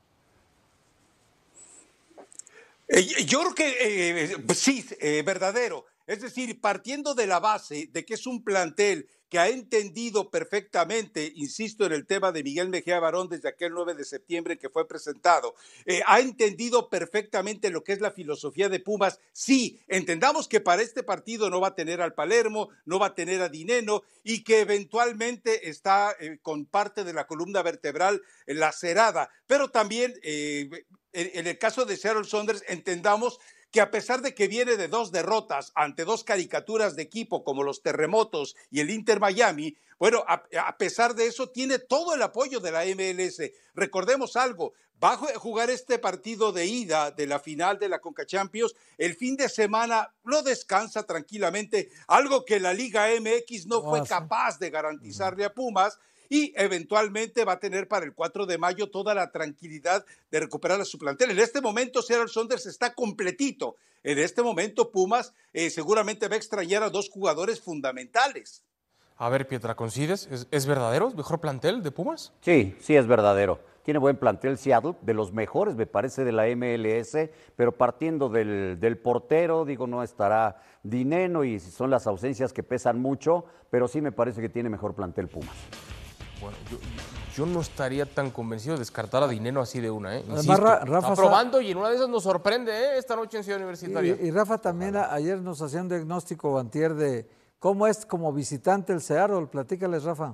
Eh, yo creo que eh, pues sí, eh, verdadero. Es decir, partiendo de la base de que es un plantel que ha entendido perfectamente, insisto en el tema de Miguel Mejía Barón desde aquel nueve de septiembre que fue presentado, eh, ha entendido perfectamente lo que es la filosofía de Pumas. Sí, entendamos que para este partido no va a tener al Palermo, no va a tener a Dineno y que eventualmente está eh, con parte de la columna vertebral eh, lacerada, pero también eh, en, en el caso de Seattle Sounders entendamos que a pesar de que viene de dos derrotas ante dos caricaturas de equipo como los Terremotos y el Inter Miami, bueno, a, a pesar de eso tiene todo el apoyo de la M L S. Recordemos algo, va a jugar este partido de ida de la final de la Conca Champions, el fin de semana lo descansa tranquilamente, algo que la Liga M X no fue capaz de garantizarle a Pumas, y eventualmente va a tener para el cuatro de mayo toda la tranquilidad de recuperar a su plantel. En este momento Seattle Sounders está completito. En este momento Pumas eh, seguramente va a extrañar a dos jugadores fundamentales. A ver, Pietra, ¿coincides? ¿Es, es verdadero? ¿Mejor plantel de Pumas? Sí, sí es verdadero. Tiene buen plantel Seattle, de los mejores me parece de la M L S, pero partiendo del, del portero, digo, no estará Dineno y son las ausencias que pesan mucho, pero sí me parece que tiene mejor plantel Pumas. Bueno, yo, yo no estaría tan convencido de descartar a Dineno así de una, ¿eh? Además, Insisto, Ra- Rafa está sa- probando y en una de esas nos sorprende, ¿eh? Esta noche en Ciudad Universitaria. Y, y Rafa también a- ayer nos hacía un diagnóstico antier de cómo es como visitante el Seattle. Platícales, Rafa.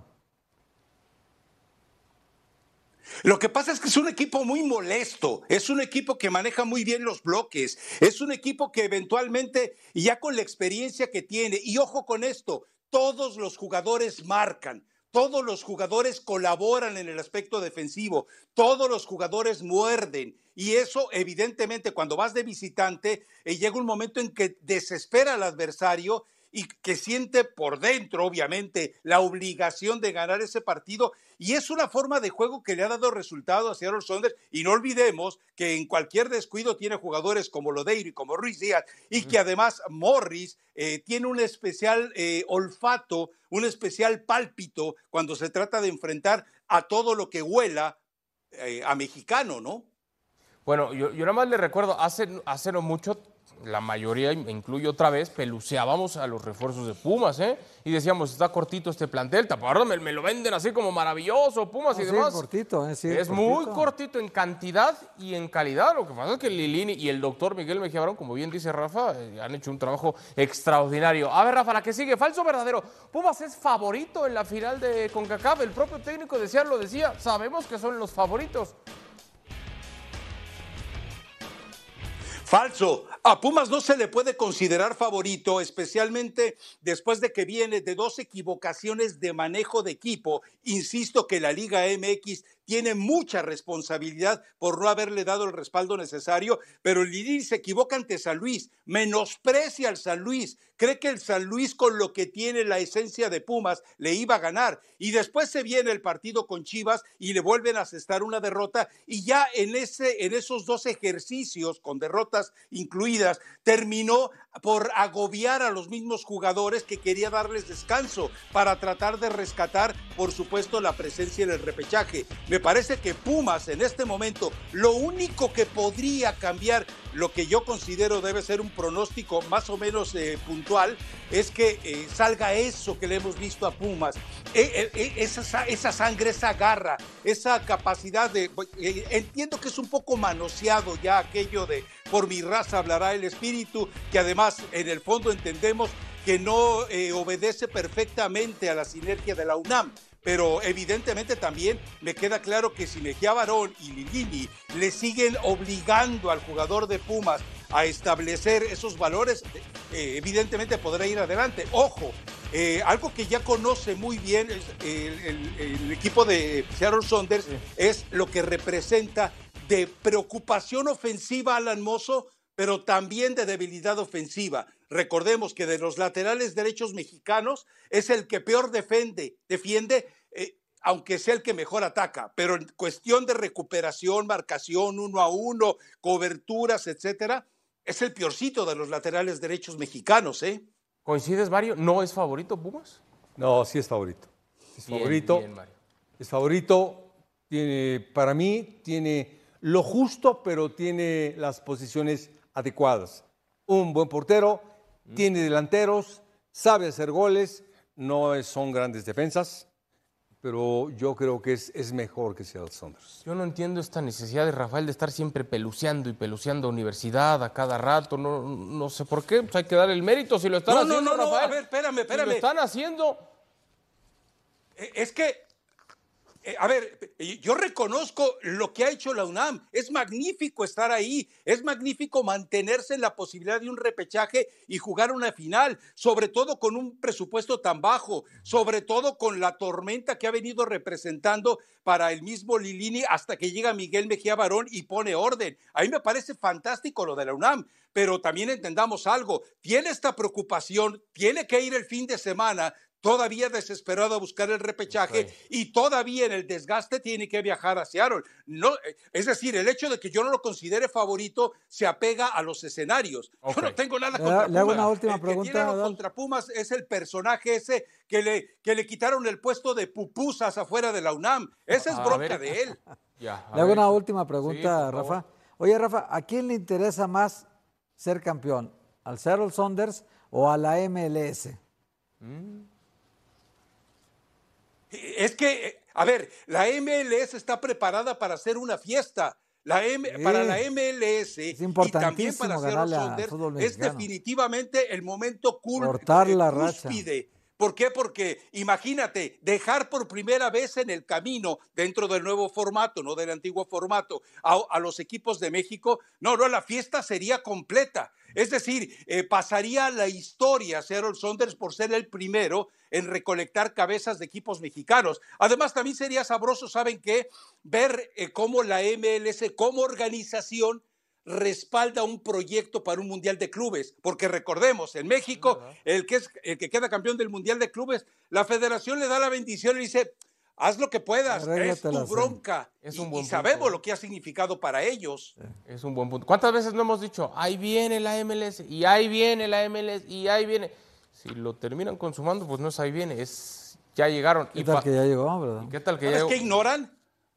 Lo que pasa es que es un equipo muy molesto, es un equipo que maneja muy bien los bloques, es un equipo que eventualmente, y ya con la experiencia que tiene, y ojo con esto, todos los jugadores marcan. Todos los jugadores colaboran en el aspecto defensivo, todos los jugadores muerden y eso evidentemente cuando vas de visitante eh, llega un momento en que desespera al adversario y que siente por dentro obviamente la obligación de ganar ese partido y es una forma de juego que le ha dado resultado a Seattle Sounders y no olvidemos que en cualquier descuido tiene jugadores como Lodeiro y como Ruiz Díaz y que además Morris eh, tiene un especial eh, olfato, un especial pálpito cuando se trata de enfrentar a todo lo que huela eh, a mexicano, ¿no? Bueno, yo, yo nada más le recuerdo, hace, hace no mucho, la mayoría, me incluyo otra vez, peluceábamos a los refuerzos de Pumas, ¿eh? Y decíamos, está cortito este plantel, taparro, me, me lo venden así como maravilloso, Pumas No, y sí, demás. cortito, ¿eh? Sí, es cortito. muy cortito en cantidad y en calidad. Lo que pasa es que Lilini y el doctor Miguel Mejía Barón, como bien dice Rafa, eh, han hecho un trabajo extraordinario. A ver, Rafa, la que sigue, falso o verdadero. Pumas es favorito en la final de CONCACAF. El propio técnico de Seattle lo decía, sabemos que son los favoritos. Falso. A Pumas no se le puede considerar favorito, especialmente después de que viene de dos equivocaciones de manejo de equipo. Insisto que la Liga M X tiene mucha responsabilidad por no haberle dado el respaldo necesario, pero el Lilini se equivoca ante San Luis, menosprecia al San Luis, cree que el San Luis con lo que tiene la esencia de Pumas le iba a ganar y después se viene el partido con Chivas y le vuelven a asestar una derrota y ya en, ese, en esos dos ejercicios con derrotas incluidas terminó por agobiar a los mismos jugadores que quería darles descanso para tratar de rescatar, por supuesto, la presencia en el repechaje. Me parece que Pumas en este momento, lo único que podría cambiar, lo que yo considero debe ser un pronóstico más o menos eh, puntual, es que eh, salga eso que le hemos visto a Pumas, eh, eh, esa, esa sangre, esa garra, esa capacidad de... Eh, entiendo que es un poco manoseado ya aquello de por mi raza hablará el espíritu, que además en el fondo entendemos que no eh, obedece perfectamente a la sinergia de la UNAM. Pero evidentemente también me queda claro que si Mejía Barón y Lilini le siguen obligando al jugador de Pumas a establecer esos valores, eh, evidentemente podrá ir adelante. Ojo, eh, algo que ya conoce muy bien el, el, el, el equipo de Seattle Sounders es lo que representa de preocupación ofensiva Alan Mozo, pero también de debilidad ofensiva. Recordemos que de los laterales derechos mexicanos es el que peor defiende, defiende eh, aunque sea el que mejor ataca, pero en cuestión de recuperación, marcación, uno a uno, coberturas, etcétera, es el peorcito de los laterales derechos mexicanos, ¿eh? ¿Coincides, Mario? ¿No es favorito Pumas? No, sí es favorito. Es Bien, favorito. bien, Mario. Es favorito. Tiene, para mí, tiene lo justo, pero tiene las posiciones adecuadas. Un buen portero, mm. tiene delanteros, sabe hacer goles, no es, son grandes defensas, pero yo creo que es, es mejor que Seattle Sounders. Yo no entiendo esta necesidad de Rafael de estar siempre peluceando y peluceando a Universidad a cada rato, no, no sé por qué, pues hay que dar el mérito si lo están no, haciendo, no, no, Rafael. No, a ver, espérame, espérame. Si lo están haciendo... Es que... Eh, a ver, yo reconozco lo que ha hecho la UNAM, es magnífico estar ahí, es magnífico mantenerse en la posibilidad de un repechaje y jugar una final, sobre todo con un presupuesto tan bajo, sobre todo con la tormenta que ha venido representando para el mismo Lilini hasta que llega Miguel Mejía Barón y pone orden. A mí me parece fantástico lo de la UNAM, pero también entendamos algo, tiene esta preocupación, tiene que ir el fin de semana, todavía desesperado a buscar el repechaje, okay, y todavía en el desgaste tiene que viajar a Seattle. No, es decir, el hecho de que yo no lo considere favorito se apega a los escenarios. Okay. Yo no tengo nada contra Pumas. Le hago una última el pregunta. Que tiene contra Pumas es el personaje ese que le, que le quitaron el puesto de pupusas afuera de la UNAM. Esa es a bronca ver. de él. Ya, le hago ver. una última pregunta, sí, Rafa. Oye, Rafa, ¿a quién le interesa más ser campeón? ¿Al Seattle Sounders o a la M L S? ¿Mm? Es que, a ver, la M L S está preparada para hacer una fiesta. La M, sí, para la M L S es y también para Seattle Sounders es definitivamente el momento cul- cortar la cúspide. racha. ¿Por qué? Porque imagínate, dejar por primera vez en el camino, dentro del nuevo formato, no del antiguo formato, a, a los equipos de México, no, no, la fiesta sería completa. Es decir, eh, pasaría la historia Seattle Sounders por ser el primero en recolectar cabezas de equipos mexicanos. Además, también sería sabroso, ¿saben qué? Ver eh, cómo la M L S, como organización, respalda un proyecto para un Mundial de Clubes, porque recordemos, en México, el que, es, el que queda campeón del Mundial de Clubes, la federación le da la bendición y dice, haz lo que puedas, es tu bronca, es un y, buen y sabemos punto. lo que ha significado para ellos. Es un buen punto. ¿Cuántas veces no hemos dicho, ahí viene la M L S, y ahí viene la M L S, y ahí viene? Si lo terminan consumando, pues no es ahí viene, es ya llegaron. ¿Qué tal que ya llegó, verdad? ¿Qué tal que ¿Sabes ya qué ignoran?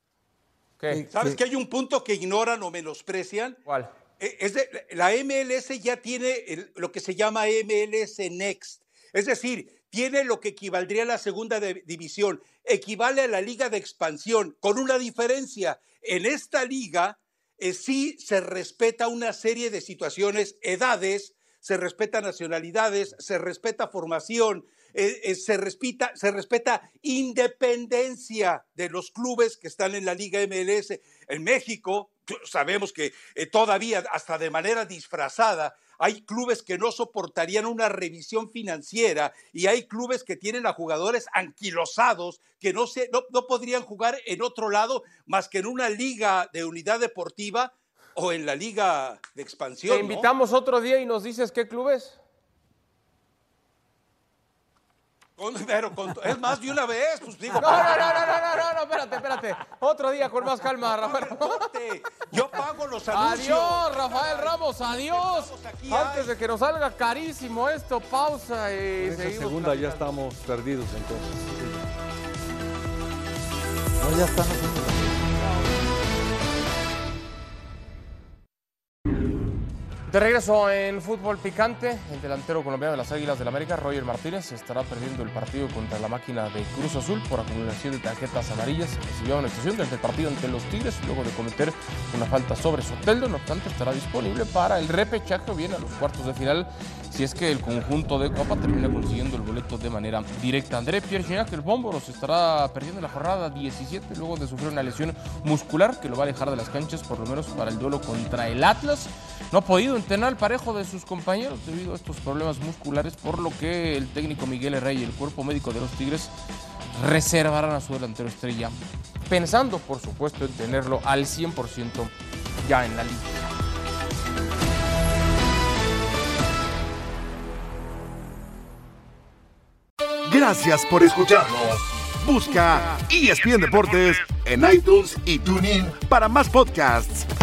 ¿Qué? ¿Sabes sí. que hay un punto que ignoran o menosprecian? ¿Cuál? Es de, la M L S ya tiene el, lo que se llama M L S Next. Es decir, tiene lo que equivaldría a la segunda de, división. Equivale a la liga de expansión, con una diferencia. En esta liga eh, sí se respeta una serie de situaciones, edades, se respeta nacionalidades, se respeta formación, eh, eh, se, respeta, se respeta independencia de los clubes que están en la Liga M L S. En México, sabemos que eh, todavía, hasta de manera disfrazada, hay clubes que no soportarían una revisión financiera y hay clubes que tienen a jugadores anquilosados que no, se, no, no podrían jugar en otro lado más que en una liga de unidad deportiva o en la liga de expansión. Te invitamos, ¿no?, otro día y nos dices qué clubes. Con, pero con, es más de una vez, pues digo. No, no, no, no, no, no, no, espérate, espérate. Otro día con más calma, Rafael. Yo pago los anuncios. Adiós, Rafael Ramos, adiós. Antes de que nos salga carísimo esto, pausa y en esa seguimos. segunda ya estamos perdidos entonces. No, ya están haciendo. De regreso en fútbol picante, el delantero colombiano de las Águilas del América, Roger Martínez, estará perdiendo el partido contra la máquina de Cruz Azul por acumulación de tarjetas amarillas. Recibió una excepción desde el partido ante los Tigres luego de cometer una falta sobre Soteldo. No obstante, estará disponible para el repechaje o bien a los cuartos de final si es que el conjunto de Copa termina consiguiendo el boleto de manera directa. André Pierre Gignac, el bómboro, se estará perdiendo la jornada diecisiete luego de sufrir una lesión muscular que lo va a alejar de las canchas por lo menos para el duelo contra el Atlas. No ha podido entrenar al parejo de sus compañeros debido a estos problemas musculares, por lo que el técnico Miguel Herrera y el cuerpo médico de los Tigres reservarán a su delantero estrella, pensando, por supuesto, en tenerlo al cien por ciento ya en la liga. Gracias por escucharnos. Busca E S P N Deportes en iTunes y TuneIn para más podcasts.